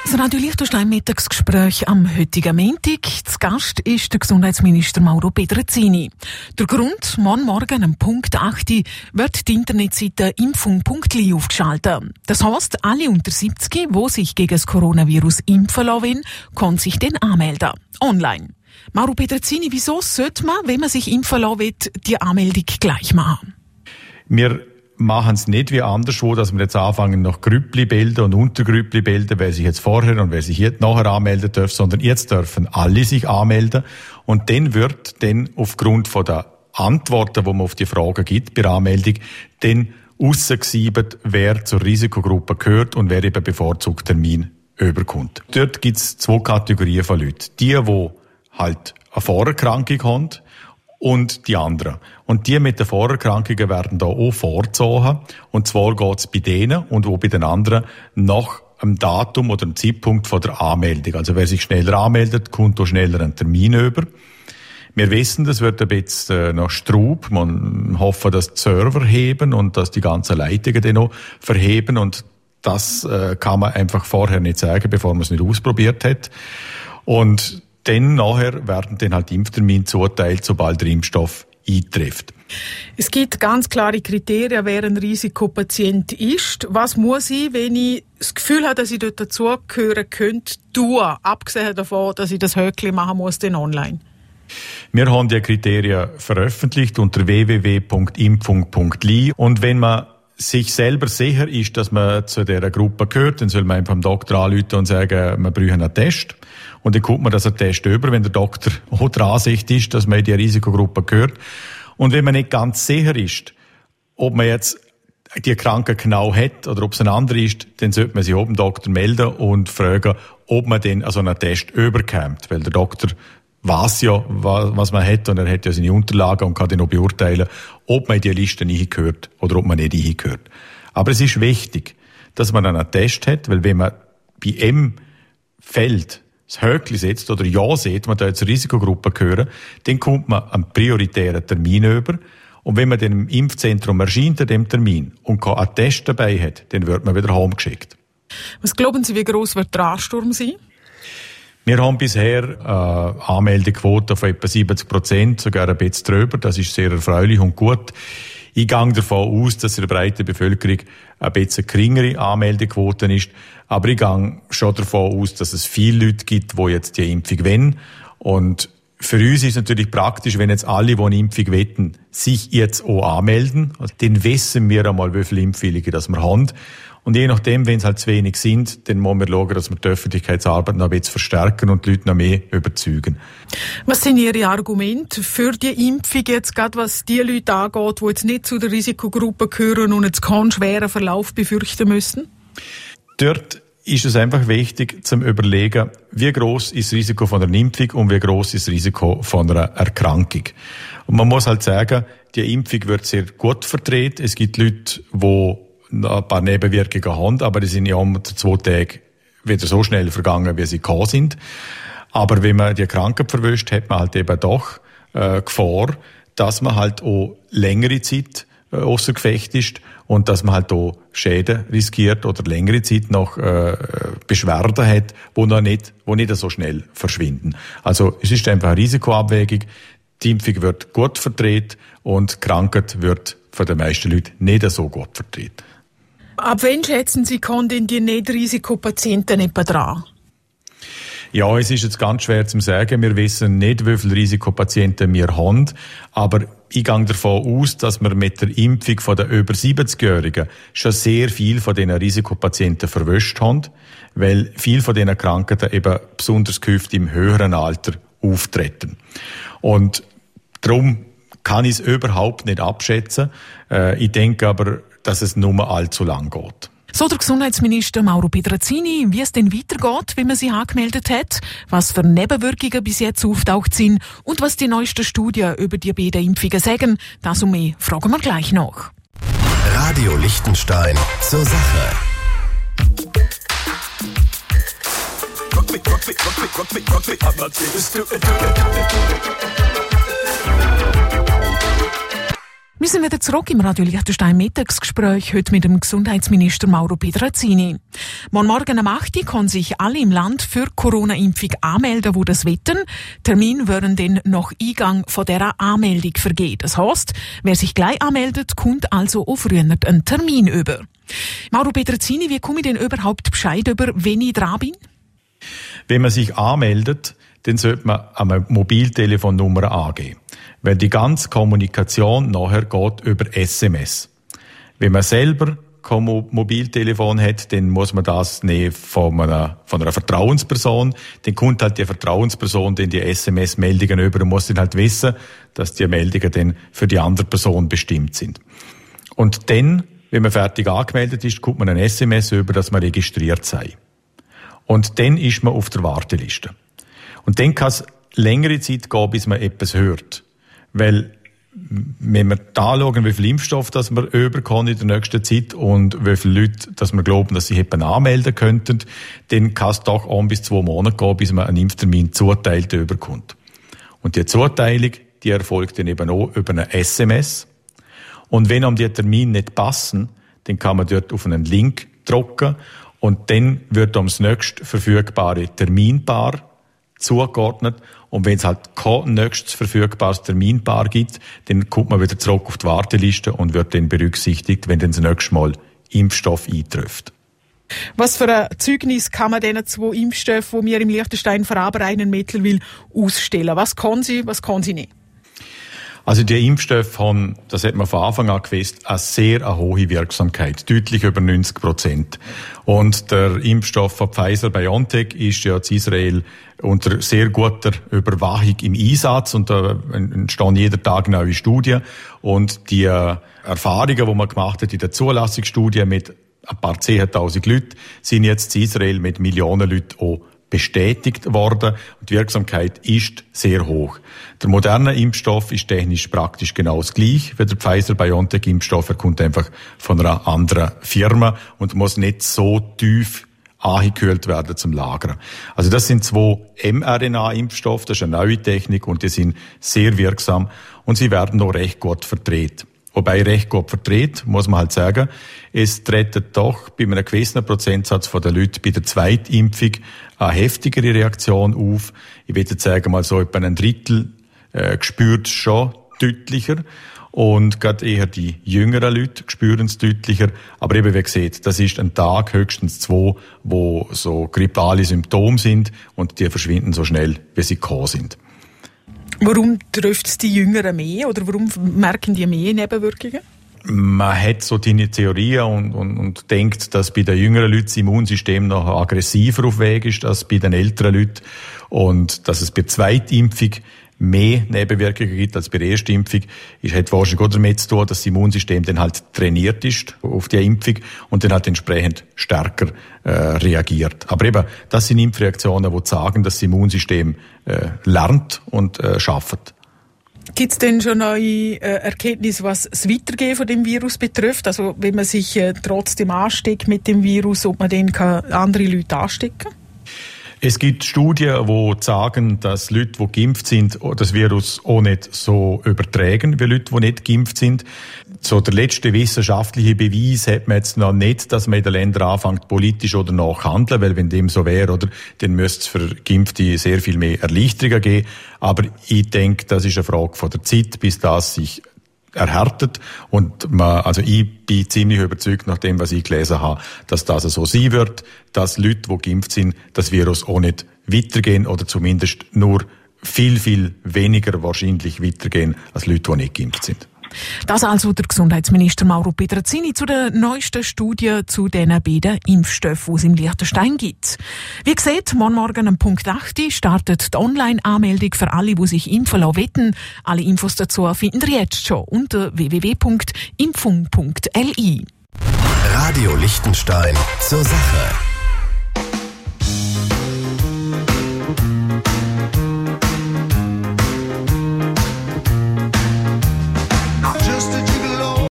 Das Radio Liechtenstein Mittagsgespräch am heutigen Montag. Zu Gast ist der Gesundheitsminister Mauro Pedrazini. Der Grund, morgen um Punkt 8 wird die Internetseite impfung.li aufgeschaltet. Das heisst, alle unter 70, die sich gegen das Coronavirus impfen lassen wollen, können sich dann anmelden. Online. Mauro Pedrazini, wieso sollte man, wenn man sich impfen lassen will, die Anmeldung gleich machen? Wir machen es nicht wie anderswo, dass wir jetzt anfangen, nach Grüppli bilden und Untergrüppli bilden, wer sich jetzt vorher und wer sich jetzt nachher anmelden darf, sondern jetzt dürfen alle sich anmelden. Und dann wird dann aufgrund von der Antworten, die man auf die Fragen gibt bei der Anmeldung, dann rausgesiebert, wer zur Risikogruppe gehört und wer eben bevorzugt Termin überkommt. Dort gibt es 2 Kategorien von Leuten. Die halt eine Vorerkrankung haben, und die anderen. Und die mit den Vorerkrankungen werden da auch vorgezogen. Und zwar geht es bei denen und auch bei den anderen nach dem Datum oder dem Zeitpunkt von der Anmeldung. Also wer sich schneller anmeldet, kommt auch schneller einen Termin über. Wir wissen, das wird ein bisschen noch Strub. Man hofft, dass die Server heben und dass die ganzen Leitungen dann noch verheben. Und das kann man einfach vorher nicht sagen, bevor man es nicht ausprobiert hat. Und dann nachher werden dann halt Impftermine zugeteilt, sobald der Impfstoff eintrifft. Es gibt ganz klare Kriterien, wer ein Risikopatient ist. Was muss ich, wenn ich das Gefühl habe, dass ich dort dazugehören könnte, tun? Abgesehen davon, dass ich das Höckli machen muss, dann online. Wir haben die Kriterien veröffentlicht unter www.impfung.li. Und wenn man sich selber sicher ist, dass man zu dieser Gruppe gehört, dann soll man einfach dem Doktor anrufen und sagen, wir brauchen einen Test. Und dann kommt man das einen Test über, wenn der Doktor auch der Ansicht ist, dass man in die Risikogruppe gehört. Und wenn man nicht ganz sicher ist, ob man jetzt die Krankheit genau hat oder ob es ein anderer ist, dann sollte man sich auch dem Doktor melden und fragen, ob man dann so einen Test überkommt. Weil der Doktor weiß ja, was man hat, und er hat ja seine Unterlagen und kann dann auch beurteilen, ob man in die Liste hingehört oder ob man nicht hingehört. Aber es ist wichtig, dass man einen Test hat, weil wenn man bei einem Feld das Höckli setzt oder ja sieht, man da zur Risikogruppe gehören, dann kommt man einen prioritären Termin über. Und wenn man dann im Impfzentrum erscheint an dem Termin und einen Test dabei hat, dann wird man wieder heimgeschickt. Was glauben Sie, wie gross wird der Ansturm sein? Wir haben bisher eine Anmeldequote von etwa 70%, sogar ein bisschen drüber. Das ist sehr erfreulich und gut. Ich gehe davon aus, dass in der breiten Bevölkerung ein bisschen geringere Anmeldequote ist. Aber ich gehe schon davon aus, dass es viele Leute gibt, die jetzt die Impfung wollen. Und für uns ist es natürlich praktisch, wenn jetzt alle, die eine Impfung wollen, sich jetzt auch anmelden. Also, dann wissen wir einmal, wie viele Impfwillige das wir haben. Und je nachdem, wenn es halt zu wenig sind, dann müssen wir schauen, dass wir die Öffentlichkeitsarbeit noch ein bisschen verstärken und die Leute noch mehr überzeugen. Was sind Ihre Argumente für die Impfung jetzt, gerade was die Leute angeht, die jetzt nicht zu der Risikogruppe gehören und jetzt keinen schweren Verlauf befürchten müssen? Dort ist es einfach wichtig, zum Überlegen, wie gross ist das Risiko von einer Impfung und wie gross ist das Risiko von einer Erkrankung. Und man muss halt sagen, die Impfung wird sehr gut vertreten. Es gibt Leute, die ein paar Nebenwirkungen haben, aber die sind ja unter 2 Tagen wieder so schnell vergangen, wie sie gekommen sind. Aber wenn man die Krankheit verwischt, hat man halt eben doch Gefahr, dass man halt auch längere Zeit ausser Gefecht ist und dass man halt auch Schäden riskiert oder längere Zeit noch Beschwerden hat, wo nicht so schnell verschwinden. Also es ist einfach eine Risikoabwägung. Die Impfung wird gut vertreten und die Krankheit wird von den meisten Leuten nicht so gut vertreten. Ab wann schätzen Sie, kommen denn die Nicht-Risikopatienten etwa dran? Ja, es ist jetzt ganz schwer zu sagen. Wir wissen nicht, wie viele Risikopatienten wir haben. Aber ich gehe davon aus, dass wir mit der Impfung von den über 70-Jährigen schon sehr viel von diesen Risikopatienten verwischt haben, weil viele von diesen Krankheiten eben besonders gehäuft im höheren Alter auftreten. Und darum kann ich es überhaupt nicht abschätzen. Ich denke aber, dass es nur allzu lang geht. So der Gesundheitsminister Mauro Pedrazini, wie es denn weitergeht, wenn man sich angemeldet hat, was für Nebenwirkungen bis jetzt auftaucht sind und was die neuesten Studien über die beiden Impfungen sagen, das und mehr fragen wir gleich noch. Radio Liechtenstein zur Sache. Wir sind wieder zurück im Radio Liechtenstein Mittagsgespräch, heute mit dem Gesundheitsminister Mauro Pedrazzini. Morgen am 8. können sich alle im Land für Corona-Impfung anmelden, wo das wetten. Termin werden dann nach Eingang von dieser Anmeldung vergeben. Das heisst, wer sich gleich anmeldet, kommt also auch früher einen Termin über. Mauro Pedrazzini, wie komme ich denn überhaupt Bescheid über, wenn ich dran bin? Wenn man sich anmeldet, dann sollte man eine Mobiltelefonnummer angeben. Weil die ganze Kommunikation nachher geht über SMS. Wenn man selber kein Mobiltelefon hat, dann muss man das nehmen von einer Vertrauensperson. Dann kommt halt die Vertrauensperson dann die SMS-Meldungen über und muss dann halt wissen, dass die Meldungen dann für die andere Person bestimmt sind. Und dann, wenn man fertig angemeldet ist, kommt man ein SMS über, dass man registriert sei. Und dann ist man auf der Warteliste. Und dann kann es längere Zeit gehen, bis man etwas hört. Weil, wenn wir da anschauen, wie viel Impfstoff das wir überkommen in der nächsten Zeit und wie viele Leute, dass wir glauben, dass sie jemanden anmelden könnten, dann kann es doch 1 bis 2 Monate gehen, bis man einen Impftermin zuteilt überkommt. Und die Zuteilung, die erfolgt dann eben auch über eine SMS. Und wenn die Termine nicht passen, dann kann man dort auf einen Link drücken und dann wird das nächste verfügbare Terminpaar zugeordnet. Und wenn es halt kein nächstes verfügbares Terminpaar gibt, dann kommt man wieder zurück auf die Warteliste und wird dann berücksichtigt, wenn dann das nächste Mal Impfstoff eintrifft. Was für ein Zeugnis kann man diesen 2 Impfstoffen, die wir im Liechtenstein verarbeiten mittlerweile ausstellen? Was kann sie nicht? Also die Impfstoffe haben, das hat man von Anfang an gewusst, eine sehr hohe Wirksamkeit, deutlich über 90%. Und der Impfstoff von Pfizer-BioNTech ist ja in Israel unter sehr guter Überwachung im Einsatz und da entstehen jeden Tag neue Studien. Und die Erfahrungen, die man gemacht hat in der Zulassungsstudie mit ein paar 10.000 Leuten, sind jetzt in Israel mit Millionen Leuten auch bestätigt worden und die Wirksamkeit ist sehr hoch. Der moderne Impfstoff ist technisch praktisch genau das gleiche wie der Pfizer-BioNTech-Impfstoff. Er kommt einfach von einer anderen Firma und muss nicht so tief angekühlt werden zum Lagern. Also das sind 2 mRNA-Impfstoffe, das ist eine neue Technik und die sind sehr wirksam und sie werden auch recht gut vertreten. Wobei recht gut vertreten, muss man halt sagen, es treten doch bei einem gewissen Prozentsatz der Leute bei der Zweitimpfung eine heftigere Reaktion auf. Ich würde jetzt sagen, mal so etwa 1/3 spürt es schon deutlicher. Und gerade eher die jüngeren Leute spüren es deutlicher. Aber eben, wie gesagt, das ist ein Tag, höchstens 2, wo so grippale Symptome sind und die verschwinden so schnell, wie sie gekommen sind. Warum trifft es die Jüngeren mehr oder warum merken die mehr Nebenwirkungen? Man hat so die Theorien und denkt, dass bei den jüngeren Leuten das Immunsystem noch aggressiver auf Weg ist als bei den älteren Leuten und dass es bei der Zweitimpfung mehr Nebenwirkungen gibt als bei der ersten Impfung, hat wahrscheinlich auch damit zu tun, dass das Immunsystem dann halt trainiert ist auf die Impfung und dann halt entsprechend stärker reagiert. Aber eben, das sind Impfreaktionen, die sagen, dass das Immunsystem lernt und schafft. Gibt es denn schon neue Erkenntnisse, was das Weitergehen von dem Virus betrifft? Also wenn man sich trotzdem ansteckt mit dem Virus, ob man dann andere Leute anstecken kann? Es gibt Studien, die sagen, dass Leute, die geimpft sind, das Virus auch nicht so übertragen wie Leute, die nicht geimpft sind. So der letzte wissenschaftliche Beweis hat man jetzt noch nicht, dass man in den Ländern anfängt, politisch oder nachhandeln, weil wenn dem so wäre, oder, dann müsste es für Geimpfte sehr viel mehr Erleichterungen geben. Aber ich denke, das ist eine Frage von der Zeit, bis das sich erhärtet und also ich bin ziemlich überzeugt nach dem, was ich gelesen habe, dass das so sein wird, dass Leute, die geimpft sind, das Virus auch nicht weitergehen oder zumindest nur viel, viel weniger wahrscheinlich weitergehen als Leute, die nicht geimpft sind. Das also der Gesundheitsminister Mauro Pedrazzini zu der neuesten Studie zu den beiden Impfstoffen, die es im Liechtenstein gibt. Wie gesagt, morgen am Punkt 8 startet die Online-Anmeldung für alle, die sich impfen lassen wollen. Alle Infos dazu finden ihr jetzt schon unter www.impfung.li. Radio Liechtenstein zur Sache.